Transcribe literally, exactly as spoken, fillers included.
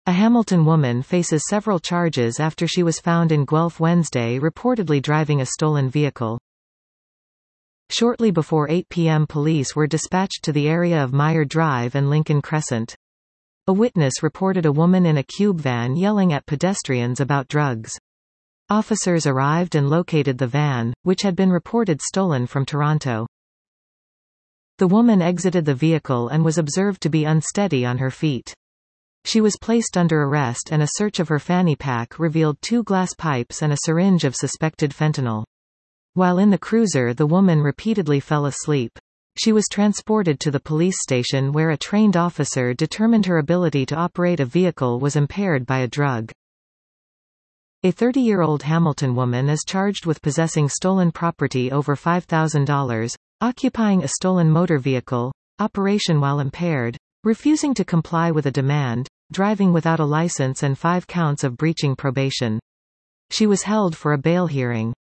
A Hamilton woman faces several charges after she was found in Guelph Wednesday reportedly driving a stolen vehicle. Shortly before eight p m police were dispatched to the area of Meyer Drive and Lincoln Crescent. A witness reported a woman in a cube van yelling at pedestrians about drugs. Officers arrived and located the van, which had been reported stolen from Toronto. The woman exited the vehicle and was observed to be unsteady on her feet. She was placed under arrest and a search of her fanny pack revealed two glass pipes and a syringe of suspected fentanyl. While in the cruiser, the woman repeatedly fell asleep. She was transported to the police station where a trained officer determined her ability to operate a vehicle was impaired by a drug. A thirty-year-old Hamilton woman is charged with possessing stolen property over five thousand dollars, occupying a stolen motor vehicle, operation while impaired, refusing to comply with a demand, driving without a license and five counts of breaching probation. She was held for a bail hearing.